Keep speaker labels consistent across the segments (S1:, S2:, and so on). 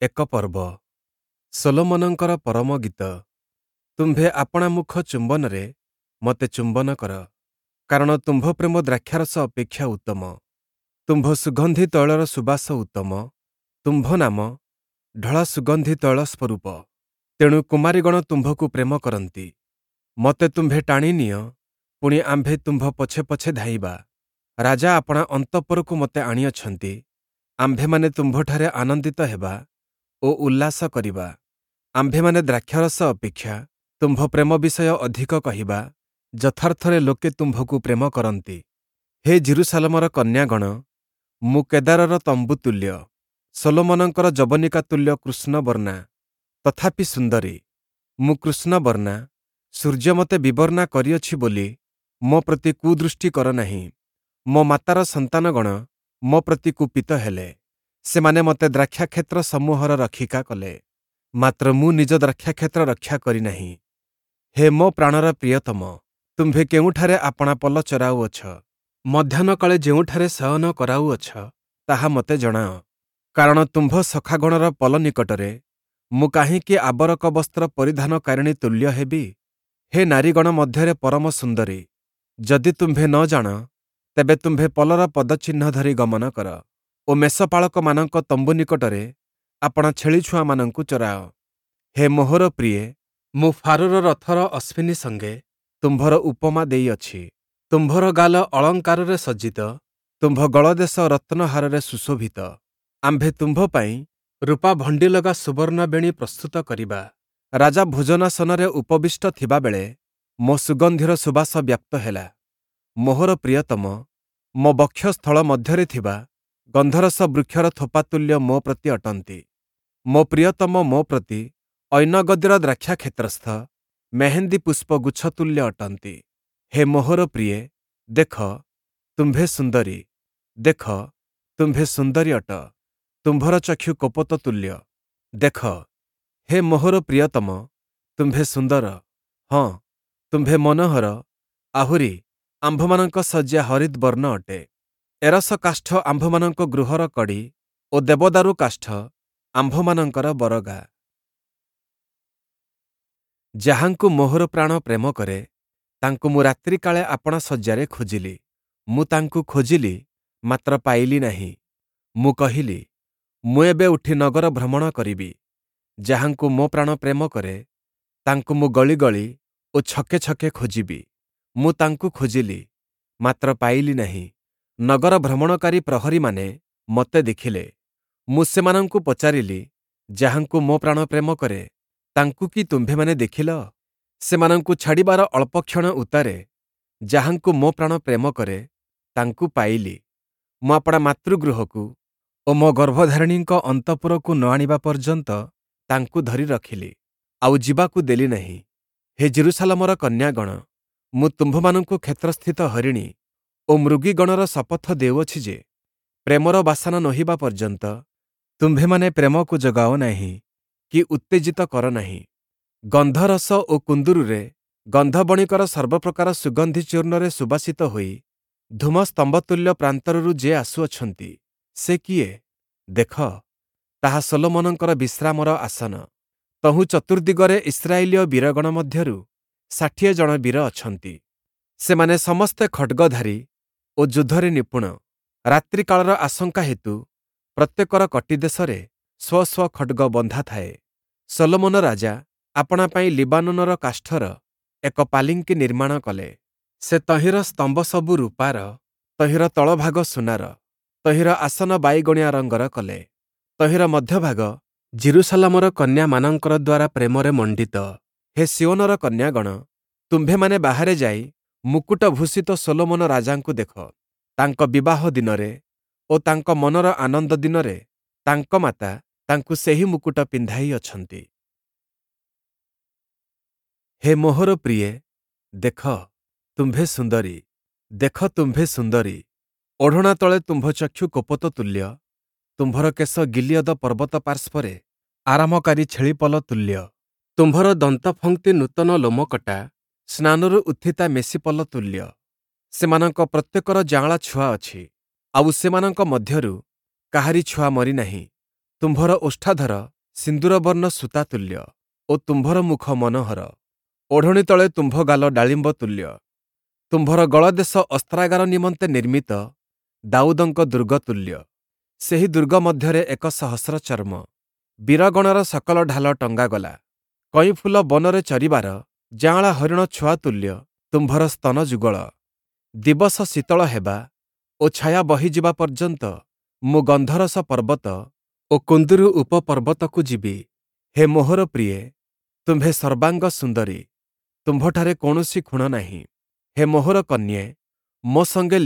S1: ଏକ ପର୍ବ। ସୋଲୋମନଙ୍କର ପରମ ଗୀତ। ତୁମ୍ଭେ ଆପଣା ମୁଖ ଚୁମ୍ବନରେ ମୋତେ ଚୁମ୍ବନ କର, କାରଣ ତୁମ୍ଭ ପ୍ରେମ ଦ୍ରାକ୍ଷାରସ ଅପେକ୍ଷା ଉତ୍ତମ। ତୁମ୍ଭ ସୁଗନ୍ଧି ତୈଳର ସୁବାସ ଉତ୍ତମ। ତୁମ୍ଭ ନାମ ଢଳା ସୁଗନ୍ଧି ତୈଳ ସ୍ୱରୂପ। ତେଣୁ କୁମାରୀଗଣ ତୁମ୍ଭକୁ ପ୍ରେମ କରନ୍ତି। ମୋତେ ତୁମ୍ଭେ ଟାଣି ନିଅ, ପୁଣି ଆମ୍ଭେ ତୁମ୍ଭ ପଛେ ପଛେ ଧାଇଁବା। ରାଜା ଆପଣା ଅନ୍ତଃପୁରକୁ ମୋତେ ଆଣିଅଛନ୍ତି। ଆମ୍ଭେମାନେ ତୁମ୍ଭଠାରେ ଆନନ୍ଦିତ ହେବା ଓ ଉଲ୍ଲାସ କରିବା। ଆମ୍ଭେମାନେ ଦ୍ରାକ୍ଷାରସ ଅପେକ୍ଷା ତୁମ୍ଭ ପ୍ରେମ ବିଷୟ ଅଧିକ କହିବା। ଯଥାର୍ଥରେ ଲୋକେ ତୁମ୍ଭକୁ ପ୍ରେମ କରନ୍ତି। ହେ ଜିରୁସାଲମର କନ୍ୟାଗଣ, ମୁଁ କେଦାରର ତମ୍ବୁ ତୁଲ୍ୟ। ସୋଲୋମନଙ୍କର ଯବନିକା ତୁଲ୍ୟ କୃଷ୍ଣବର୍ଣ୍ଣା, ତଥାପି ସୁନ୍ଦରୀ। ମୁଁ କୃଷ୍ଣବର୍ଣ୍ଣା, ସୂର୍ଯ୍ୟ ମୋତେ ବିବର୍ଣ୍ଣା କରିଅଛି ବୋଲି ମୋ ପ୍ରତି କୁଦୃଷ୍ଟି କର ନାହିଁ। ମୋ ମାତାର ସନ୍ତାନଗଣ ମୋ ପ୍ରତି କୁପିତ ହେଲେ। ସେମାନେ ମୋତେ ଦ୍ରାକ୍ଷାକ୍ଷେତ୍ର ସମୂହର ରକ୍ଷିକା କଲେ, ମାତ୍ର ମୁଁ ନିଜ ଦ୍ରାକ୍ଷାକ୍ଷେତ୍ର ରକ୍ଷା କରିନାହିଁ। ହେ ମୋ ପ୍ରାଣର ପ୍ରିୟତମ, ତୁମ୍ଭେ କେଉଁଠାରେ ଆପଣା ପଲ ଚରାଉଅଛ? ମଧ୍ୟାହ୍ନକାଳେ ଯେଉଁଠାରେ ଶୟନ କରାଉଅଛ, ତାହା ମୋତେ ଜଣାଅ। କାରଣ ତୁମ୍ଭ ସଖାଗଣର ପଲ ନିକଟରେ ମୁଁ କାହିଁକି ଆବରକ ବସ୍ତ୍ର ପରିଧାନକାରିଣୀ ତୁଲ୍ୟ ହେବି? ହେ ନାରୀଗଣ ମଧ୍ୟରେ ପରମ ସୁନ୍ଦରୀ, ଯଦି ତୁମ୍ଭେ ନ ଜାଣ, ତେବେ ତୁମ୍ଭେ ପଲର ପଦଚିହ୍ନ ଧରି ଗମନ କର ଓ ମେଷପାଳକମାନଙ୍କ ତମ୍ବୁ ନିକଟରେ ଆପଣା ଛେଳିଛୁଆମାନଙ୍କୁ ଚରାଅ। ହେ ମୋହର ପ୍ରିୟେ, ମୁଁ ଫାରୋର ରଥର ଅଶ୍ବିନୀ ସଙ୍ଗେ ତୁମ୍ଭର ଉପମା ଦେଇଅଛି। ତୁମ୍ଭର ଗାଲ ଅଳଙ୍କାରରେ ସଜ୍ଜିତ, ତୁମ୍ଭ ଗଳଦେଶ ରତ୍ନହାରରେ ସୁଶୋଭିତ। ଆମ୍ଭେ ତୁମ୍ଭ ପାଇଁ ରୂପା ଭଣ୍ଡିଲଗା ସୁବର୍ଣ୍ଣ ବେଣୀ ପ୍ରସ୍ତୁତ କରିବା। ରାଜା ଭୋଜନାସନରେ ଉପବିଷ୍ଟ ଥିବାବେଳେ ମୋ ସୁଗନ୍ଧିର ସୁବାସ ବ୍ୟାପ୍ତ ହେଲା। ମୋହର ପ୍ରିୟତମ, ମୋ ବକ୍ଷସ୍ଥଳ ମଧ୍ୟରେ ଥିବା ଗନ୍ଧରସ ବୃକ୍ଷର ଥୋପାତୁଲ୍ୟ ମୋ ପ୍ରତି ଅଟନ୍ତି। ମୋ ପ୍ରିୟତମ ମୋ ପ୍ରତି ଐନଗଦିର ଦ୍ରାକ୍ଷାକ୍ଷେତ୍ରସ୍ଥ ମେହେନ୍ଦୀ ପୁଷ୍ପ ଗୁଚ୍ଛତୁଲ୍ୟ ଅଟନ୍ତି। ହେ ମୋହର ପ୍ରିୟେ, ଦେଖ, ତୁମ୍ଭେ ସୁନ୍ଦରୀ। ଦେଖ, ତୁମ୍ଭେ ସୁନ୍ଦରୀ ଅଟ। ତୁମ୍ଭର ଚକ୍ଷୁ କୋପତ ତୁଲ୍ୟ। ଦେଖ, ହେ ମୋହର ପ୍ରିୟତମ, ତୁମ୍ଭେ ସୁନ୍ଦର। ହଁ, ତୁମ୍ଭେ ମନୋହର। ଆହୁରି ଆମ୍ଭମାନଙ୍କ ଶଯ୍ୟା ହରିତ୍ ବର୍ଣ୍ଣ ଅଟେ। ଏରସ କାଷ୍ଠ ଆମ୍ଭମାନଙ୍କ ଗୃହର କଡ଼ି ଓ ଦେବଦାରୁ କାଷ୍ଠ ଆମ୍ଭମାନଙ୍କର ବରଗା। ଯାହାଙ୍କୁ ମୋହର ପ୍ରାଣ ପ୍ରେମ କରେ, ତାଙ୍କୁ ମୁଁ ରାତ୍ରିକାଳେ ଆପଣା ଶଯ୍ୟାରେ ଖୋଜିଲି। ମୁଁ ତାଙ୍କୁ ଖୋଜିଲି, ମାତ୍ର ପାଇଲି ନାହିଁ। ମୁଁ କହିଲି, ମୁଁ ଏବେ ଉଠି ନଗର ଭ୍ରମଣ କରିବି। ଯାହାଙ୍କୁ ମୋ ପ୍ରାଣ ପ୍ରେମ କରେ, ତାଙ୍କୁ ମୁଁ ଗଳି ଗଳି ଓ ଛକେ ଛକେ ଖୋଜିବି। ମୁଁ ତାଙ୍କୁ ଖୋଜିଲି, ମାତ୍ର ପାଇଲି ନାହିଁ। ନଗର ଭ୍ରମଣକାରୀ ପ୍ରହରୀମାନେ ମୋତେ ଦେଖିଲେ। ମୁଁ ସେମାନଙ୍କୁ ପଚାରିଲି, ଯାହାଙ୍କୁ ମୋ ପ୍ରାଣ ପ୍ରେମ କରେ, ତାଙ୍କୁ କି ତୁମ୍ଭେମାନେ ଦେଖିଲ? ସେମାନଙ୍କୁ ଛାଡ଼ିବାର ଅଳ୍ପକ୍ଷଣ ଉତ୍ତାରେ ଯାହାଙ୍କୁ ମୋ ପ୍ରାଣ ପ୍ରେମ କରେ, ତାଙ୍କୁ ପାଇଲି। ମୁଁ ଆପଣା ମାତୃଗୃହକୁ ଓ ମୋ ଗର୍ଭଧାରିଣୀଙ୍କ ଅନ୍ତଃପୁରକୁ ନ ଆଣିବା ପର୍ଯ୍ୟନ୍ତ ତାଙ୍କୁ ଧରି ରଖିଲି, ଆଉ ଯିବାକୁ ଦେଲି ନାହିଁ। ହେ ଜିରୁସାଲମର କନ୍ୟାଗଣ, ମୁଁ ତୁମ୍ଭମାନଙ୍କୁ କ୍ଷେତ୍ରସ୍ଥିତ ହରିଣୀ ଓ ମୃଗୀଗଣର ଶପଥ ଦେଉଅଛି ଯେ, ପ୍ରେମର ବାସନା ନୋହିବା ପର୍ଯ୍ୟନ୍ତ ତୁମ୍ଭେମାନେ ପ୍ରେମକୁ ଜଗାଅ ନାହିଁ କି ଉତ୍ତେଜିତ କର ନାହିଁ। ଗନ୍ଧରସ ଓ କୁନ୍ଦୁରୁରେ ଗନ୍ଧବଣିକର ସର୍ବପ୍ରକାର ସୁଗନ୍ଧି ଚୂର୍ଣ୍ଣରେ ସୁବାସିତ ହୋଇ ଧୂମସ୍ତମ୍ଭତୁଲ୍ୟ ପ୍ରାନ୍ତରରୁ ଯେ ଆସୁଅଛନ୍ତି, ସେ କିଏ? ଦେଖ, ତାହା ସୋଲୋମନଙ୍କର ବିଶ୍ରାମର ଆସନ। ତହୁଁ ଚତୁର୍ଦ୍ଦିଗରେ ଇସ୍ରାଏଲୀୟ ବୀରଗଣ ମଧ୍ୟରୁ 60 ଜଣ ବୀର ଅଛନ୍ତି। ସେମାନେ ସମସ୍ତେ ଖड्गଧାରୀ ଓ ଯୁଦ୍ଧରେ ନିପୁଣ। ରାତ୍ରିକାଳର ଆଶଙ୍କା ହେତୁ ପ୍ରତ୍ୟେକର କଟିଦେଶରେ ସ୍ୱ ସ୍ୱ ଖड्ग ବନ୍ଧା ଥାଏ। ସୋଲୋମନ ରାଜା ଆପଣା ପାଇଁ ଲିବାନୋନର କାଷ୍ଠର ଏକ ପାଲିଙ୍କି ନିର୍ମାଣ କଲେ। ସେ ତହିଁର ସ୍ତମ୍ଭ ସବୁ ରୂପାର, ତହିଁର ତଳଭାଗ ସୁନାର, ତହିଁର ଆସନ ବାଇଗଣିଆ ରଙ୍ଗର କଲେ। ତହିଁର ମଧ୍ୟଭାଗ ଜିରୁସାଲମର କନ୍ୟାମାନଙ୍କର ଦ୍ୱାରା ପ୍ରେମରେ ମଣ୍ଡିତ। ହେ ସିଓନର କନ୍ୟାଗଣ, ତୁମ୍ଭେମାନେ ବାହାରେ ଯାଇ ମୁକୁଟଭୂଷିତ ସୋଲୋମନ ରାଜାଙ୍କୁ ଦେଖ। ତାଙ୍କ ବିବାହ ଦିନରେ ଓ ତାଙ୍କ ମନର ଆନନ୍ଦ ଦିନରେ ତାଙ୍କ ମାତା ତାଙ୍କୁ ସେହି ମୁକୁଟ ପିନ୍ଧାଇଅଛନ୍ତି। ହେ ମୋହର ପ୍ରିୟେ, ଦେଖ, ତୁମ୍ଭେ ସୁନ୍ଦରୀ। ଦେଖ, ତୁମ୍ଭେ ସୁନ୍ଦରୀ। ଓଢ଼ଣା ତଳେ ତୁମ୍ଭ ଚକ୍ଷୁ କୋପତ ତୁଲ୍ୟ। ତୁମ୍ଭର କେଶ ଗିଲିୟଦ ପର୍ବତ ପାର୍ଶ୍ୱରେ ଆରାମକାରୀ ଛେଳିପଲ ତୁଲ୍ୟ। ତୁମ୍ଭର ଦନ୍ତଫଙ୍କ୍ତି ନୂତନ ଲୋମକଟା ସ୍ନାନରୁ ଉତ୍ଥିତା ମେସିପଲ ତୁଲ୍ୟ। ସେମାନଙ୍କ ପ୍ରତ୍ୟେକର ଯାଆଁଳା ଛୁଆ ଅଛି, ଆଉ ସେମାନଙ୍କ ମଧ୍ୟରୁ କାହାରି ଛୁଆ ମରିନାହିଁ। ତୁମ୍ଭର ଓଷ୍ଠାଧର ସିନ୍ଦୁରବର୍ଣ୍ଣ ସୂତା ତୁଲ୍ୟ ଓ ତୁମ୍ଭର ମୁଖ ମନୋହର। ଓଢ଼ଣୀ ତଳେ ତୁମ୍ଭ ଗାଲ ଡାଳିମ୍ବ ତୁଲ୍ୟ। ତୁମ୍ଭର ଗଳଦେଶ ଅସ୍ତ୍ରାଗାର ନିମନ୍ତେ ନିର୍ମିତ ଦାଉଦଙ୍କ ଦୁର୍ଗ ତୁଲ୍ୟ। ସେହି ଦୁର୍ଗ ମଧ୍ୟରେ 1,000 ଚର୍ମ। ବୀରଗଣର ସକଳ ଢାଲ ଟଙ୍ଗାଗଲା। କଇଁଫୁଲ ବନରେ ଚରିବାର ଯାଆଁଳା ହରିଣ ଛୁଆ ତୁଲ୍ୟ ତୁମ୍ଭର ସ୍ତନ ଯୁଗଳ। ଦିବସ ଶୀତଳ ହେବା ଓ ଛାୟା ବହିଯିବା ପର୍ଯ୍ୟନ୍ତ ମୁଁ ଗନ୍ଧରସ ପର୍ବତ ଓ କୁନ୍ଦୁରୁ ଉପପର୍ବତକୁ ଯିବି। ହେ ମୋହର ପ୍ରିୟେ, ତୁମ୍ଭେ ସର୍ବାଙ୍ଗ ସୁନ୍ଦରୀ, ତୁମ୍ଭଠାରେ କୌଣସି ଖୁଣ ନାହିଁ। ହେ ମୋହର କନ୍ୟେ, ମୋ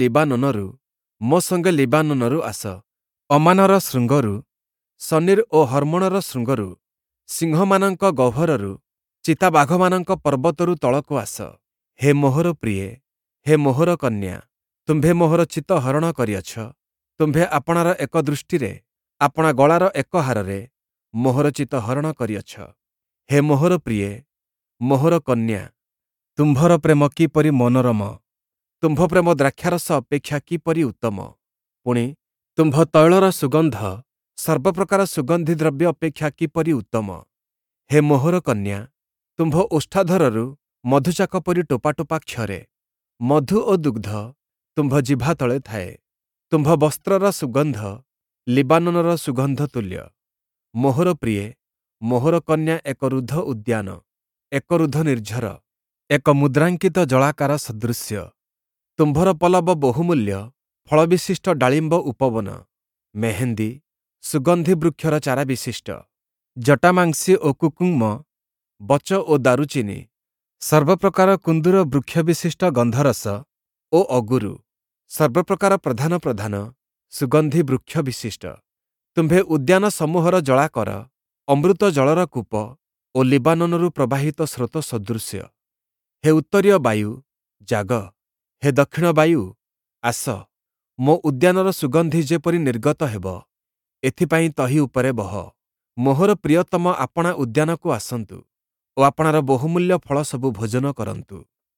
S1: ସଙ୍ଗେ ଲିବାନୋନରୁ ଆସ। ଅମାନର ଶୃଙ୍ଗରୁ, ସନିର ଓ ହର୍ମୋଣର ଶୃଙ୍ଗରୁ, ସିଂହମାନଙ୍କ ଗହ୍ୱରରୁ, ଚିତାବାଘମାନଙ୍କ ପର୍ବତରୁ ତଳକୁ ଆସ। ହେ ମୋହର ପ୍ରିୟେ, ହେ ମୋହର କନ୍ୟା, ତୁମ୍ଭେ ମୋହର ଚିତ୍ତ ହରଣ କରିଅଛ। ତୁମ୍ଭେ ଆପଣାର ଏକ ଦୃଷ୍ଟିରେ, ଆପଣା ଗଳାର ଏକ ହାରରେ ମୋହର ଚିତ୍ତ ହରଣ କରିଅଛ। ହେ ମୋହର ପ୍ରିୟେ, ମୋହର କନ୍ୟା, ତୁମ୍ଭର ପ୍ରେମ କିପରି ମନୋରମ! ତୁମ୍ଭ ପ୍ରେମ ଦ୍ରାକ୍ଷାରସ ଅପେକ୍ଷା କିପରି ଉତ୍ତମ! ପୁଣି ତୁମ୍ଭ ତୈଳର ସୁଗନ୍ଧ ସର୍ବପ୍ରକାର ସୁଗନ୍ଧି ଦ୍ରବ୍ୟ ଅପେକ୍ଷା କିପରି ଉତ୍ତମ! ହେ ମୋହର କନ୍ୟା, ତୁମ୍ଭ ଓଷ୍ଠାଧରରୁ ମଧୁଚାକ ପରି ଟୋପା ଟୋପା କ୍ଷରେ। ମଧୁ ଓ ଦୁଗ୍ଧ ତୁମ୍ଭ ଜିଭା ତଳେ ଥାଏ। ତୁମ୍ଭ ବସ୍ତ୍ରର ସୁଗନ୍ଧ ଲିବାନୋନର ସୁଗନ୍ଧ ତୁଲ୍ୟ। ମୋହର ପ୍ରିୟେ, ମୋହର କନ୍ୟା ଏକ ରୁଦ୍ଧ ଉଦ୍ୟାନ, ଏକ ରୁଦ୍ଧ ନିର୍ଝର, ଏକ ମୁଦ୍ରାଙ୍କିତ ଜଳାକାର ସଦୃଶ୍ୟ। ତୁମ୍ଭର ପଲ୍ଲବ ବହୁମୂଲ୍ୟ ଫଳବିଶିଷ୍ଟ ଡାଳିମ୍ବ ଉପବନ, ମେହେନ୍ଦୀ, ସୁଗନ୍ଧି ବୃକ୍ଷର ଚାରା ବିଶିଷ୍ଟ, ଜଟାମାଂସୀ ଓ କୁକୁଙ୍ଗ, ବଚ ଓ ଦାରୁଚିନି, ସର୍ବପ୍ରକାର କୁନ୍ଦୁର ବୃକ୍ଷ ବିଶିଷ୍ଟ ଗନ୍ଧରସ ଓ ଅଗୁରୁ, ସର୍ବପ୍ରକାର ପ୍ରଧାନ ସୁଗନ୍ଧି ବୃକ୍ଷ ବିଶିଷ୍ଟ। ତୁମ୍ଭେ ଉଦ୍ୟାନ ସମୂହର ଜଳାକର, ଅମୃତ ଜଳର କୂପ ଓ ଲିବାନୋନରୁ ପ୍ରବାହିତ ସ୍ରୋତ ସଦୃଶ୍ୟ। ହେ ଉତ୍ତରୀୟ ବାୟୁ, ଜାଗ। ହେ ଦକ୍ଷିଣ ବାୟୁ, ଆସ। ମୋ ଉଦ୍ୟାନର ସୁଗନ୍ଧି ଯେପରି ନିର୍ଗତ ହେବ, ଏଥିପାଇଁ ତହି ଉପରେ ବହ। ମୋହର ପ୍ରିୟତମ ଆପଣା ଉଦ୍ୟାନକୁ ଆସନ୍ତୁ ଓ ଆପଣାର ବହୁମୂଲ୍ୟ ଫଳ ସବୁ ଭୋଜନ କରନ୍ତୁ।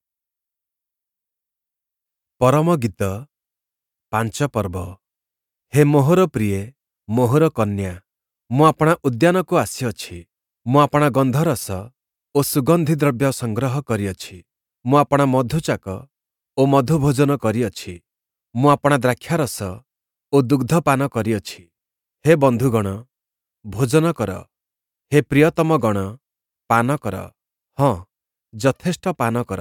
S1: ପରମ ଗୀତ 5 ପର୍ବ। ହେ ମୋହର ପ୍ରିୟେ, ମୋହର କନ୍ୟା, ମୁଁ ଆପଣା ଉଦ୍ୟାନକୁ ଆସିଅଛି। ମୁଁ ଆପଣା ଗନ୍ଧରସ ଓ ସୁଗନ୍ଧି ଦ୍ରବ୍ୟ ସଂଗ୍ରହ କରିଅଛି। ମୁଁ ଆପଣା ମଧୁଚାକ ଓ ମଧୁ ଭୋଜନ କରିଅଛି। ମୁଁ ଆପଣା ଦ୍ରାକ୍ଷାରସ ଓ ଦୁଗ୍ଧ ପାନ କରିଅଛି। ହେ ବନ୍ଧୁଗଣ, ଭୋଜନ କର। ହେ ପ୍ରିୟତମ ଗଣ, ପାନ କର। ହଁ, ଯଥେଷ୍ଟ ପାନ କର।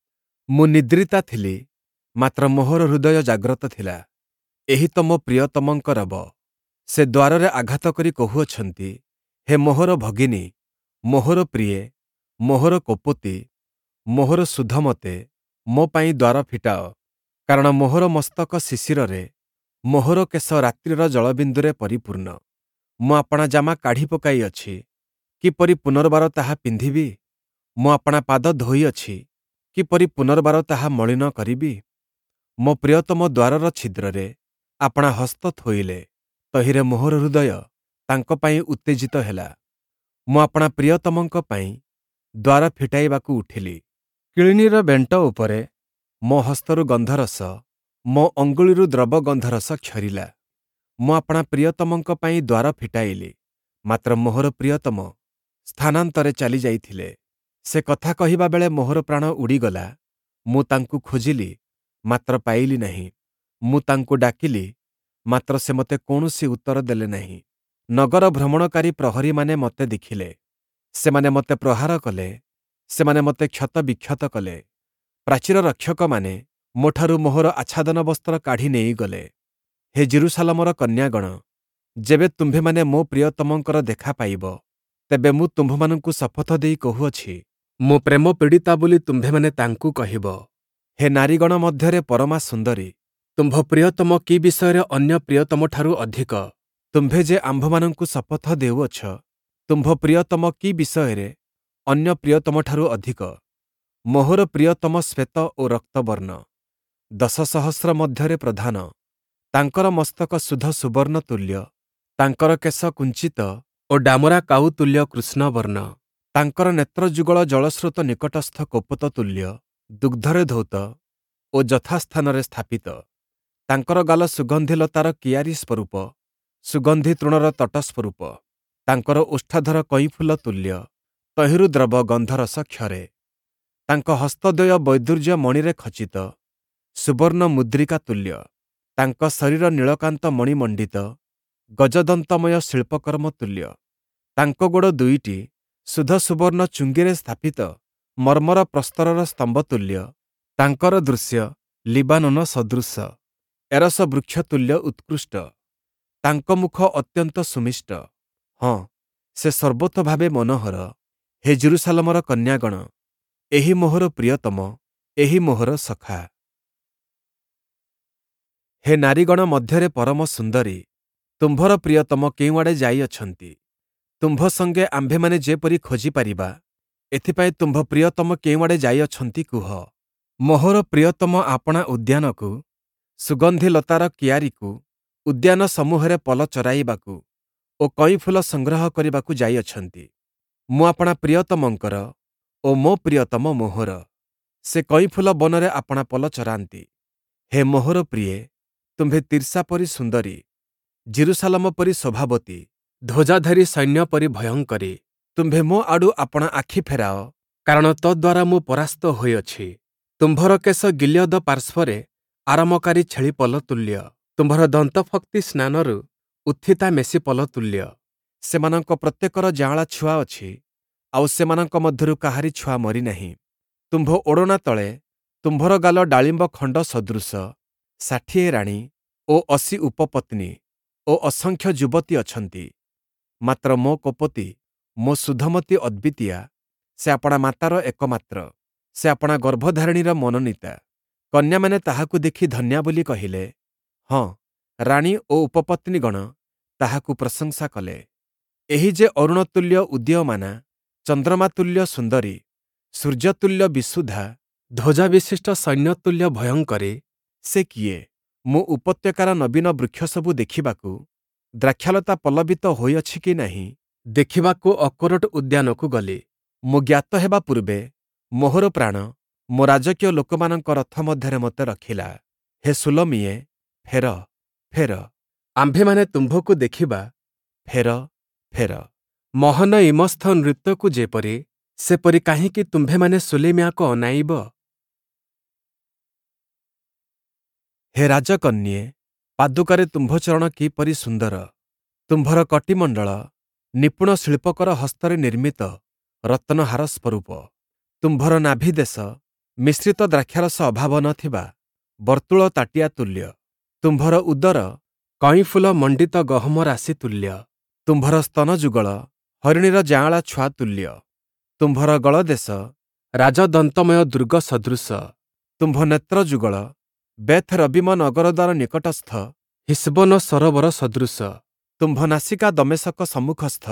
S1: ମୁଁ ନିଦ୍ରିତା ଥିଲି, ମାତ୍ର ମୋହର ହୃଦୟ ଜାଗ୍ରତ ଥିଲା। ଏହି ତ ମୋ ପ୍ରିୟତମଙ୍କ ରବ। ସେ ଦ୍ୱାରରେ ଆଘାତ କରି କହୁଅଛନ୍ତି, ହେ ମୋହର ଭଗିନୀ, ମୋହର ପ୍ରିୟେ, ମୋହର କୋପତି, ମୋହର ସୁଧମତେ, ମୋ ପାଇଁ ଦ୍ୱାର ଫିଟାଅ। କାରଣ ମୋହର ମସ୍ତକ ଶିଶିରରେ, ମୋହର କେଶ ରାତ୍ରିର ଜଳବିନ୍ଦୁରେ ପରିପୂର୍ଣ୍ଣ। ମୁଁ ଆପଣା ଜାମା କାଢ଼ି ପକାଇଅଛି, କିପରି ପୁନର୍ବାର ତାହା ପିନ୍ଧିବି? ମୁଁ ଆପଣା ପାଦ ଧୋଇଅଛି, କିପରି ପୁନର୍ବାର ତାହା ମଳିନ କରିବି? ମୋ ପ୍ରିୟତମ ଦ୍ୱାରର ଛିଦ୍ରରେ ଆପଣା ହସ୍ତ ଥୋଇଲେ, ତହିଁରେ ମୋହର ହୃଦୟ ତାଙ୍କ ପାଇଁ ଉତ୍ତେଜିତ ହେଲା। ମୁଁ ଆପଣା ପ୍ରିୟତମଙ୍କ ପାଇଁ ଦ୍ୱାର ଫିଟାଇବାକୁ ଉଠିଲି। କିଳିନୀର ବେଣ୍ଟ ଉପରେ ମୋ ହସ୍ତରୁ ଗନ୍ଧରସ, ମୋ ଅଙ୍ଗୁଳିରୁ ଦ୍ରବ ଗନ୍ଧରସ କ୍ଷରିଲା। ମୁଁ ଆପଣା ପ୍ରିୟତମଙ୍କ ପାଇଁ ଦ୍ୱାର ଫିଟାଇଲି, ମାତ୍ର ମୋହର ପ୍ରିୟତମ ସ୍ଥାନାନ୍ତରେ ଚାଲି ଯାଇଥିଲେ। ସେ କଥା କହିବା ବେଳେ ମୋହର ପ୍ରାଣ ଉଡ଼ିଗଲା। ମୁଁ ତାଙ୍କୁ ଖୋଜିଲି, ମାତ୍ର ପାଇଲି ନାହିଁ। ମୁଁ ତାଙ୍କୁ ଡାକିଲି, ମାତ୍ର ସେ ମୋତେ କୌଣସି ଉତ୍ତର ଦେଲେ ନାହିଁ। ନଗର ଭ୍ରମଣକାରୀ ପ୍ରହରୀମାନେ ମୋତେ ଦେଖିଲେ। ସେମାନେ ମୋତେ ପ୍ରହାର କଲେ, ସେମାନେ ମୋତେ କ୍ଷତ ବିକ୍ଷତ କଲେ। ପ୍ରାଚୀର ରକ୍ଷକମାନେ ମୋଠାରୁ ମୋହର ଆଚ୍ଛାଦନ ବସ୍ତ୍ର କାଢ଼ି ନେଇଗଲେ। ହେ ଜେରୁସାଲମର କନ୍ୟାଗଣ, ଯେବେ ତୁମ୍ଭେମାନେ ମୋ ପ୍ରିୟତମଙ୍କର ଦେଖା ପାଇବ, ତେବେ ମୁଁ ତୁମ୍ଭମାନଙ୍କୁ ଶପଥ ଦେଇ କହୁଅଛି, ମୁଁ ପ୍ରେମ ପୀଡ଼ିତା ବୋଲି ତୁମ୍ଭେମାନେ ତାଙ୍କୁ କହିବ। ହେ ନାରୀଗଣ ମଧ୍ୟରେ ପରମା ସୁନ୍ଦରୀ, ତୁମ୍ଭ ପ୍ରିୟତମ କି ବିଷୟରେ ଅନ୍ୟ ପ୍ରିୟତମଠାରୁ ଅଧିକ? ତୁମ୍ଭେ ଯେ ଆମ୍ଭମାନଙ୍କୁ ଶପଥ ଦେଉଅଛ, ତୁମ୍ଭ ପ୍ରିୟତମ କି ବିଷୟରେ ଅନ୍ୟ ପ୍ରିୟତମଠାରୁ ଅଧିକ? ମୋହର ପ୍ରିୟତମ ଶ୍ଵେତ ଓ ରକ୍ତବର୍ଣ୍ଣ, 10,000 ମଧ୍ୟରେ ପ୍ରଧାନ। ତାଙ୍କର ମସ୍ତକ ଶୁଦ୍ଧ ସୁବର୍ଣ୍ଣ ତୁଲ୍ୟ, ତାଙ୍କର କେଶ କୁଞ୍ଚିତ ଓ ଡାମରା କାଉ ତୁଲ୍ୟ କୃଷ୍ଣବର୍ଣ୍ଣ। ତାଙ୍କର ନେତ୍ରଯୁଗଳ ଜଳସ୍ରୋତ ନିକଟସ୍ଥ କୋପତ ତୁଲ୍ୟ, ଦୁଗ୍ଧରେ ଧୌତ ଓ ଯଥାସ୍ଥାନରେ ସ୍ଥାପିତ। ତାଙ୍କର ଗାଲ ସୁଗନ୍ଧିଲତାର କିଆରୀ ସ୍ୱରୂପ, ସୁଗନ୍ଧି ତୃଣର ତଟ ସ୍ୱରୂପ। ତାଙ୍କର ଓଷ୍ଠାଧର କଇଁଫୁଲ ତୁଲ୍ୟ, ତହିଁରୁ ଦ୍ରବ ଗନ୍ଧରସ କ୍ଷରେ। ତାଙ୍କ ହସ୍ତଦ୍ୱୟ ବୈଦୁର୍ଯ୍ୟ ମଣିରେ ଖଚିତ, ସୁବର୍ଣ୍ଣ ମୁଦ୍ରିକା ତୁଲ୍ୟ। ତାଙ୍କ ଶରୀର ନୀଳକାନ୍ତ ମଣିମଣ୍ଡିତ, ଗଜଦନ୍ତମୟ ଶିଳ୍ପକର୍ମ ତୁଲ୍ୟ। ତାଙ୍କ ଗୋଡ଼ ଦୁଇଟି ଶୁଦ୍ଧ ସୁବର୍ଣ୍ଣ ଚୁଙ୍ଗିରେ ସ୍ଥାପିତ ମର୍ମର ପ୍ରସ୍ତରର ସ୍ତମ୍ଭ ତୁଲ୍ୟ। ତାଙ୍କର ଦୃଶ୍ୟ ଲିବାନନ ସଦୃଶ, ଏରସ ବୃକ୍ଷ ତୁଲ୍ୟ ଉତ୍କୃଷ୍ଟ। ତାଙ୍କ ମୁଖ ଅତ୍ୟନ୍ତ ସୁମିଷ୍ଟ, ହଁ ସେ ସର୍ବତୋଭାବେ ମନୋହର। ହେ ଜେରୁସାଲେମର କନ୍ୟାଗଣ, ଏହି ମୋହର ପ୍ରିୟତମ, ଏହି ମୋହର ସଖା। ହେ ନାରୀଗଣ ମଧ୍ୟରେ ପରମ ସୁନ୍ଦରୀ, ତୁମ୍ଭର ପ୍ରିୟତମ କେଉଁଆଡ଼େ ଯାଇଅଛନ୍ତି? ତୁମ୍ଭ ସଙ୍ଗେ ଆମ୍ଭେମାନେ ଯେପରି ଖୋଜିପାରିବା, ଏଥିପାଇଁ ତୁମ୍ଭ ପ୍ରିୟତମ କେଉଁଆଡ଼େ ଯାଇଅଛନ୍ତି କୁହ। ମୋହର ପ୍ରିୟତମ ଆପଣା ଉଦ୍ୟାନକୁ, ସୁଗନ୍ଧିଲତାର କିଆରୀକୁ, ଉଦ୍ୟାନ ସମୂହରେ ପଲ ଚରାଇବାକୁ ଓ କଇଁଫୁଲ ସଂଗ୍ରହ କରିବାକୁ ଯାଇଅଛନ୍ତି। ମୁଁ ଆପଣା ପ୍ରିୟତମଙ୍କର ଓ ମୋ ପ୍ରିୟତମ ମୋହର, ସେ କଇଁଫୁଲ ବନରେ ଆପଣା ପଲ ଚରାନ୍ତି। ହେ ମୋହର ପ୍ରିୟେ, ତୁମ୍ଭେ ତିର୍ଷା ପରି ସୁନ୍ଦରୀ, ଜେରୁସାଲେମ ପରି ଶୋଭାବତୀ, ଧ୍ୱଜାଧାରୀ ସୈନ୍ୟ ପରି ଭୟଙ୍କରୀ। ତୁମ୍ଭେ ମୋ ଆଡ଼ୁ ଆପଣା ଆଖି ଫେରାଅ, କାରଣ ତଦ୍ୱାରା ମୁଁ ପରାସ୍ତ ହୋଇଅଛି। ତୁମ୍ଭର କେଶ ଗିଲ୍ୟଦ ପାର୍ଶ୍ୱରେ ଆରାମକାରୀ ଛେଳି ପଲ ତୁଲ୍ୟ। ତୁମ୍ଭର ଦନ୍ତଫକ୍ତି ସ୍ନାନରୁ ଉତ୍ଥିତା ମେଷି ପଲ ତୁଲ୍ୟ। ସେମାନଙ୍କ ପ୍ରତ୍ୟେକର ଯାଆଁଳା ଛୁଆ ଅଛି, ଆଉ ସେମାନଙ୍କ ମଧ୍ୟରୁ କାହାରି ଛୁଆ ମରିନାହିଁ। ତୁମ୍ଭ ଓଡ଼ଣା ତଳେ ତୁମ୍ଭର ଗାଲ ଡାଳିମ୍ବ ଖଣ୍ଡ ସଦୃଶ। 60 ରାଣୀ ଓ 80 ଉପପତ୍ନୀ ଓ ଅସଂଖ୍ୟ ଯୁବତୀ ଅଛନ୍ତି। ମାତ୍ର ମୋ କୋପତି, ମୋ ସୁଧମତୀ ଅଦ୍ୱିତୀୟା, ସେ ଆପଣା ମାତାର ଏକମାତ୍ର, ସେ ଆପଣା ଗର୍ଭଧାରିଣୀର ମନୋନୀତା। କନ୍ୟାମାନେ ତାହାକୁ ଦେଖି ଧନ୍ୟା ବୋଲି କହିଲେ। ହଁ, ରାଣୀ ଓ ଉପପତ୍ନୀଗଣ ତାହାକୁ ପ୍ରଶଂସା କଲେ। ଏହି ଯେ ଅରୁଣତୁଲ୍ୟ ଉଦୀୟମାନା, ଚନ୍ଦ୍ରମାତୁଲ୍ୟ ସୁନ୍ଦରୀ, ସୂର୍ଯ୍ୟତୁଲ୍ୟ ବିଶୁଦ୍ଧା, ଧ୍ୱଜାବିଶିଷ୍ଟ ସୈନ୍ୟତୁଲ୍ୟ ଭୟଙ୍କରୀ, ସେ କିଏ? ମୁଁ ଉପତ୍ୟକାର ନବୀନ ବୃକ୍ଷ ସବୁ ଦେଖିବାକୁ, ଦ୍ରାକ୍ଷାଲତା ପଲ୍ଲବିତ ହୋଇଅଛି କି ନାହିଁ, ଦେଖିବାକୁ ଅକୋରଟ ଉଦ୍ୟାନକୁ ଗଲି। ମୁଁ ଜ୍ଞାତ ହେବା ପୂର୍ବେ ମୋହର ପ୍ରାଣ ମୋ ରାଜକୀୟ ଲୋକମାନଙ୍କ ରଥ ମଧ୍ୟରେ ମୋତେ ରଖିଲା। ହେ ସୁଲମିଏ, ଫେର, ଫେର, ଆମ୍ଭେମାନେ ତୁମ୍ଭକୁ ଦେଖିବା, ଫେର, ଫେର। ମହନ ଇମସ୍ଥ ନୃତ୍ୟକୁ ଯେପରି, ସେପରି କାହିଁକି ତୁମ୍ଭେମାନେ ସୁଲେମିଆକୁ ଅନାଇବ? ହେ ରାଜକନ୍ୟେ, ପାଦୁକରେ ତୁମ୍ଭ ଚରଣ କିପରି ସୁନ୍ଦର! ତୁମ୍ଭର କଟିମଣ୍ଡଳ ନିପୁଣ ଶିଳ୍ପକର ହସ୍ତରେ ନିର୍ମିତ ରତ୍ନହାର ସ୍ୱରୂପ। ତୁମ୍ଭର ନାଭିଦେଶ ମିଶ୍ରିତ ଦ୍ରାକ୍ଷାରସ ଅଭାବ ନଥିବା ବର୍ତ୍ତୁଳ ତାଟିଆ ତୁଲ୍ୟ। ତୁମ୍ଭର ଉଦର କଇଁଫୁଲ ମଣ୍ଡିତ ଗହମ ରାଶି ତୁଲ୍ୟ। ତୁମ୍ଭର ସ୍ତନଯୁଗଳ ହରିଣୀର ଯାଆଁଳା ଛୁଆ ତୁଲ୍ୟ। ତୁମ୍ଭର ଗଳଦେଶ ରାଜଦନ୍ତମୟ ଦୁର୍ଗ ସଦୃଶ। ତୁମ୍ଭ ନେତ୍ରଯୁଗଳ ବେଥ୍ ରବିମ ନଗରଦ୍ୱାର ନିକଟସ୍ଥ ହିସବୋନ ସରୋବର ସଦୃଶ। ତୁମ୍ଭ ନାସିକା ଦମେଶକ ସମ୍ମୁଖସ୍ଥ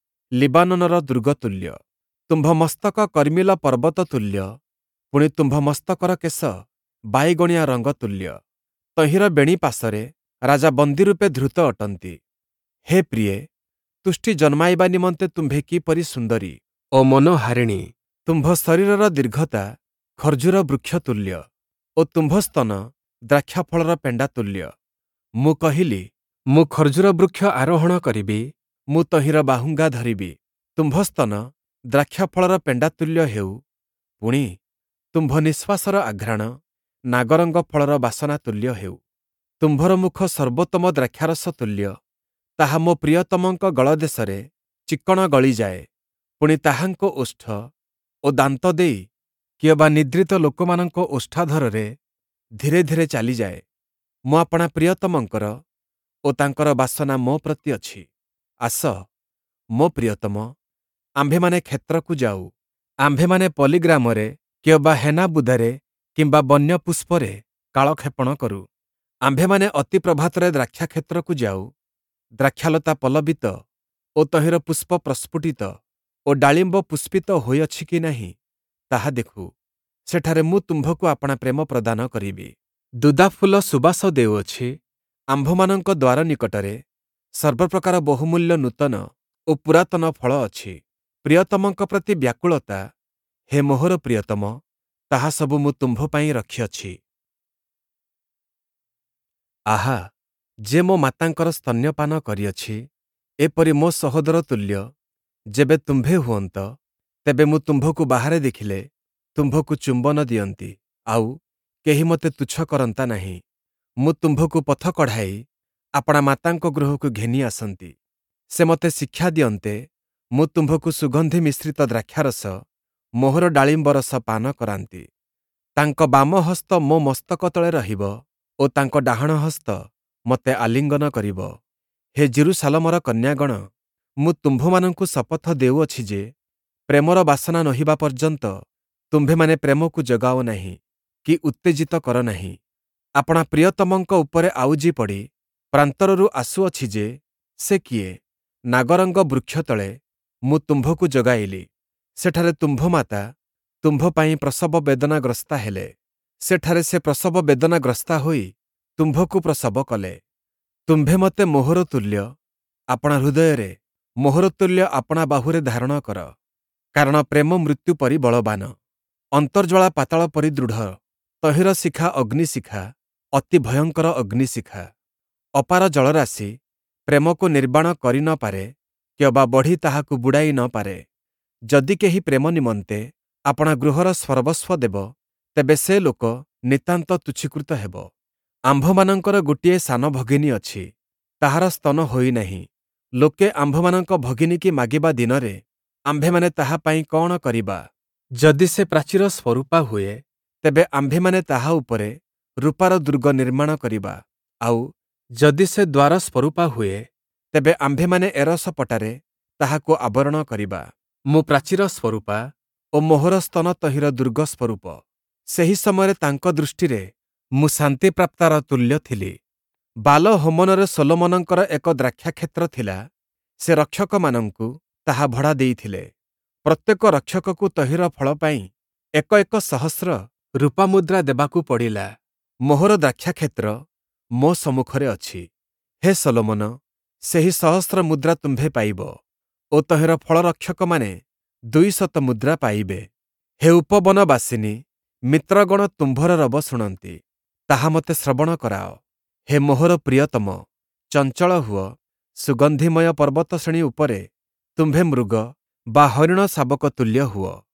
S1: ଲିବାନନର ଦୁର୍ଗ ତୁଲ୍ୟ। ତୁମ୍ଭ ମସ୍ତକ କର୍ମିଲ ପର୍ବତ ତୁଲ୍ୟ। ପୁଣି ତୁମ୍ଭ ମସ୍ତକର କେଶ ବାଇଗଣିଆ ରଙ୍ଗ ତୁଲ୍ୟ। ତହିଁର ବେଣୀ ପାଶରେ ରାଜା ବନ୍ଦୀ ରୂପେ ଧୃତ ଅଟନ୍ତି। ହେ ପ୍ରିୟେ, ତୁଷ୍ଟି ଜନ୍ମାଇବା ନିମନ୍ତେ ତୁମ୍ଭେ କିପରି ସୁନ୍ଦରୀ ଓ ମନୋହାରିଣୀ! ତୁମ୍ଭ ଶରୀରର ଦୀର୍ଘତା ଖର୍ଜୁର ବୃକ୍ଷ ତୁଲ୍ୟ ଓ ତୁମ୍ଭ ସ୍ତନ ଦ୍ରାକ୍ଷାଫଳର ପେଣ୍ଡା ତୁଲ୍ୟ। ମୁଁ କହିଲି, ମୁଁ ଖର୍ଜୁର ବୃକ୍ଷ ଆରୋହଣ କରିବି, ମୁଁ ତହିଁର ବାହୁଙ୍ଗା ଧରିବି। ତୁମ୍ଭ ସ୍ତନ ଦ୍ରାକ୍ଷାଫଳର ପେଣ୍ଡା ତୁଲ୍ୟ ହେଉ। ପୁଣି ତୁମ୍ଭ ନିଃଶ୍ୱାସର ଆଘ୍ରାଣ ନାଗରଙ୍ଗ ଫଳର ବାସନା ତୁଲ୍ୟ ହେଉ। ତୁମ୍ଭର ମୁଖ ସର୍ବୋତ୍ତମ ଦ୍ରାକ୍ଷାରସ ତୁଲ୍ୟ। ତାହା ମୋ ପ୍ରିୟତମଙ୍କ ଗଳଦେଶରେ ଚିକ୍କଣ ଗଳିଯାଏ। ପୁଣି ତାହାଙ୍କ ଓଷ୍ଠ ଓ ଦାନ୍ତ ଦେଇ କିଏବା ନିଦ୍ରିତ ଲୋକମାନଙ୍କ ଓଷ୍ଠାଧରରେ ଧୀରେ ଧୀରେ ଚାଲିଯାଏ। ମୁଁ ଆପଣା ପ୍ରିୟତମଙ୍କର ଓ ତାଙ୍କର ବାସନା ମୋ ପ୍ରତି ଅଛି। ଆସ, ମୋ ପ୍ରିୟତମ, ଆମ୍ଭେମାନେ କ୍ଷେତ୍ରକୁ ଯାଉ। ଆମ୍ଭେମାନେ ପଲିଗ୍ରାମରେ କିଏବା ହେନାବୁଦାରେ କିମ୍ବା ବନ୍ୟ ପୁଷ୍ପରେ କାଳକ୍ଷେପଣ କରୁ। ଆମ୍ଭେମାନେ ଅତି ପ୍ରଭାତରେ ଦ୍ରାକ୍ଷାକ୍ଷେତ୍ରକୁ ଯାଉ। ଦ୍ରାକ୍ଷାଲତା ପଲ୍ଲବିତ ଓ ତହିଁର ପୁଷ୍ପ ପ୍ରସ୍ଫୁଟିତ ଓ ଡାଳିମ୍ବ ପୁଷ୍ପିତ ହୋଇଅଛି କି ନାହିଁ, ତାହା ଦେଖୁ। ସେଠାରେ ମୁଁ ତୁମ୍ଭକୁ ଆପଣା ପ୍ରେମ ପ୍ରଦାନ କରିବି। ଦୁଦାଫୁଲ ସୁବାସ ଦେଉଅଛି। ଆମ୍ଭମାନଙ୍କ ଦ୍ୱାର ନିକଟରେ ସର୍ବପ୍ରକାର ବହୁମୂଲ୍ୟ ନୂତନ ଓ ପୁରାତନ ଫଳ ଅଛି। ପ୍ରିୟତମଙ୍କ ପ୍ରତି ବ୍ୟାକୁଳତା, ହେ ମୋହର ପ୍ରିୟତମ, ତାହା ସବୁ ମୁଁ ତୁମ୍ଭ ପାଇଁ ରଖିଅଛି। ଆହା, ଯେ ମୋ ମାତାଙ୍କର ସ୍ତନ୍ୟପାନ କରିଅଛି ଏପରି ମୋ ସହୋଦର ତୁଲ୍ୟ ଯେବେ ତୁମ୍ଭେ ହୁଅନ୍ତ, ତେବେ ମୁଁ ତୁମ୍ଭକୁ ବାହାରେ ଦେଖିଲେ ତୁମ୍ଭକୁ ଚୁମ୍ବନ ଦିଅନ୍ତି, ଆଉ କେହି ମୋତେ ତୁଚ୍ଛ କରନ୍ତା ନାହିଁ। ମୁଁ ତୁମ୍ଭକୁ ପଥ କଢ଼ାଇ ଆପଣା ମାତାଙ୍କ ଗୃହକୁ ଘେନି ଆସନ୍ତି। ସେ ମୋତେ ଶିକ୍ଷା ଦିଅନ୍ତେ, ମୁଁ ତୁମ୍ଭକୁ ସୁଗନ୍ଧି ମିଶ୍ରିତ ଦ୍ରାକ୍ଷାରସ, ମୋହର ଡାଳିମ୍ବ ରସ ପାନ କରାନ୍ତି। ତାଙ୍କ ବାମ ହସ୍ତ ମୋ ମସ୍ତକ ତଳେ ରହିବ ଓ ତାଙ୍କ ଡାହାଣ ହସ୍ତ ମୋତେ ଆଲିଙ୍ଗନ କରିବ। ହେ ଜେରୁସାଲମର କନ୍ୟାଗଣ, ମୁଁ ତୁମ୍ଭମାନଙ୍କୁ ଶପଥ ଦେଉଅଛି ଯେ ପ୍ରେମର ବାସନା ନୋହିବା ପର୍ଯ୍ୟନ୍ତ ତୁମ୍ଭେମାନେ ପ୍ରେମକୁ ଜଗାଅ ନାହିଁ କି ଉତ୍ତେଜିତ କର ନାହିଁ। ଆପଣା ପ୍ରିୟତମଙ୍କ ଉପରେ ଆଉଜି ପଡ଼ି ପ୍ରାନ୍ତରରୁ ଆସୁଅଛି ଯେ ସେ କିଏ? ନାଗରଙ୍ଗ ବୃକ୍ଷ ତଳେ ମୁଁ ତୁମ୍ଭକୁ ଜଗାଇଲି। ସେଠାରେ ତୁମ୍ଭ ମାତା ତୁମ୍ଭ ପାଇଁ ପ୍ରସବ ବେଦନାଗ୍ରସ୍ତା ହେଲେ। ସେଠାରେ ସେ ପ୍ରସବ ବେଦନାଗ୍ରସ୍ତା ହୋଇ ତୁମ୍ଭକୁ ପ୍ରସବ କଲେ। ତୁମ୍ଭେ ମୋତେ ମୋହର ତୁଲ୍ୟ ଆପଣା ହୃଦୟରେ, ମୋହର ତୁଲ୍ୟ ଆପଣା ବାହୁରେ ଧାରଣ କର। କାରଣ ପ୍ରେମ ମୃତ୍ୟୁ ପରି ବଳବାନ, ଅନ୍ତର୍ଜ୍ୱାଳା ପାତାଳ ପରି ଦୃଢ଼। ତହିଁର ଶିଖା ଅଗ୍ନିଶିଖା, ଅତି ଭୟଙ୍କର ଅଗ୍ନିଶିଖା। ଅପାର ଜଳରାଶି ପ୍ରେମକୁ ନିର୍ବାଣ କରି ନ ପାରେ କିମ୍ବା ବଢ଼ି ତାହାକୁ ବୁଡ଼ାଇ ନ ପାରେ। ଯଦି କେହି ପ୍ରେମ ନିମନ୍ତେ ଆପଣା ଗୃହର ସର୍ବସ୍ୱ ଦେବ, ତେବେ ସେ ଲୋକ ନିତାନ୍ତ ତୁଚ୍ଛୀକୃତ ହେବ। ଆମ୍ଭମାନଙ୍କର ଗୋଟିଏ ସାନ ଭଗିନୀ ଅଛି, ତାହାର ସ୍ତନ ହୋଇନାହିଁ। ଲୋକେ ଆମ୍ଭମାନଙ୍କ ଭଗିନୀକି ମାଗିବା ଦିନରେ ଆମ୍ଭେମାନେ ତାହା ପାଇଁ କ'ଣ କରିବା? ଯଦି ସେ ପ୍ରାଚୀର ସ୍ୱରୂପା ହୁଏ, ତେବେ ଆମ୍ଭେମାନେ ତାହା ଉପରେ ରୂପାର ଦୁର୍ଗ ନିର୍ମାଣ କରିବା। ଆଉ ଯଦି ସେ ଦ୍ୱାର ସ୍ୱରୂପା ହୁଏ, ତେବେ ଆମ୍ଭେମାନେ ଏରସ ପଟାରେ ତାହାକୁ ଆବରଣ କରିବା। ମୁଁ ପ୍ରାଚୀର ସ୍ୱରୂପା ଓ ମୋହର ସ୍ତନ ତହିଁର ଦୁର୍ଗ ସ୍ୱରୂପ। ସେହି ସମୟରେ ତାଙ୍କ ଦୃଷ୍ଟିରେ ମୁଁ ଶାନ୍ତିପ୍ରାପ୍ତାର ତୁଲ୍ୟ ଥିଲି। ବାଲ ହୋମନରେ ସୋଲୋମନଙ୍କର ଏକ ଦ୍ରାକ୍ଷାକ୍ଷେତ୍ର ଥିଲା। ସେ ରକ୍ଷକମାନଙ୍କୁ ତାହା ଭଡ଼ା ଦେଇଥିଲେ। ପ୍ରତ୍ୟେକ ରକ୍ଷକକୁ ତହିଁର ଫଳ ପାଇଁ 1,000 ରୂପାମୁଦ୍ରା ଦେବାକୁ ପଡ଼ିଲା। ମୋହର ଦ୍ରାକ୍ଷାକ୍ଷେତ୍ର ମୋ ସମ୍ମୁଖରେ ଅଛି। ହେ ସୋଲୋମନ, ସେହି 1,000 ମୁଦ୍ରା ତୁମ୍ଭେ ପାଇବ ଓ ତହିଁର ଫଳରକ୍ଷକମାନେ 200 ମୁଦ୍ରା ପାଇବେ। ହେ ଉପବନବାସିନୀ, ମିତ୍ରଗଣ ତୁମ୍ଭର ରବ ଶୁଣନ୍ତି, ତାହା ମୋତେ ଶ୍ରବଣ କରାଅ। ହେ ମୋହର ପ୍ରିୟତମ, ଚଞ୍ଚଳ ହୁଅ। ସୁଗନ୍ଧିମୟ ପର୍ବତଶ୍ରେଣୀ ଉପରେ ତୁମ୍ଭେ ମୃଗ ବା ହରିଣ ଶାବକ ତୁଲ୍ୟ ହୁଅ।